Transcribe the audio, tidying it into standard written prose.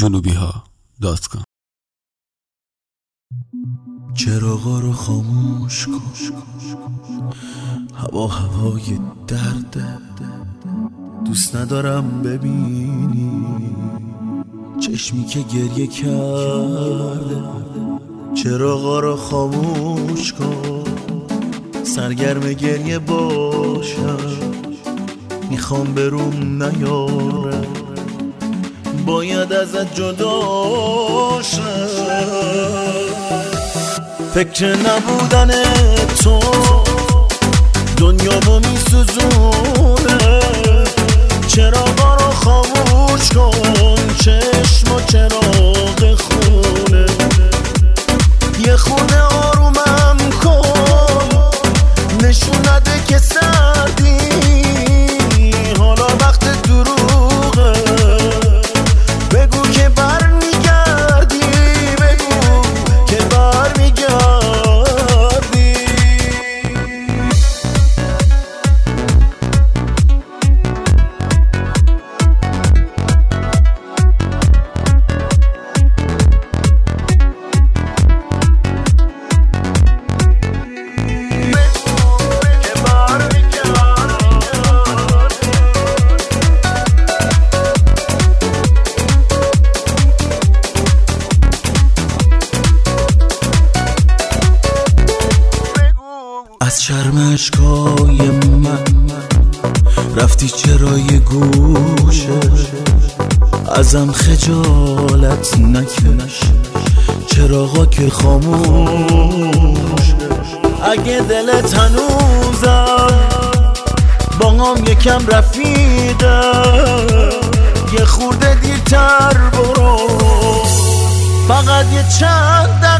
junubiha.com. چراغا رو خاموش کن، هوای درده، دوست ندارم ببینی چشمی که گریه کرده. چراغا رو خاموش کن، سرگرم گریه باشم، میخوام بروم نیارم، باید ازت جدا شم. فکر نبودن تو دنیامو میسوزونه. چراغا رو خاموش کن، چشم و چراغ خونه، یه خونه آرومم کن، نشون نده که سردی، حالا وقت دروغه، بگو که برمیگردی، بگو که برمیگردی. از شرم اشکای من رفتی چرا یه گوشه، ازم خجالت نکش، چراغا که خاموش. اگه دلت هنوزم با هم یکم رفیقه، یه خورده دیرتر برو، فقط یه چند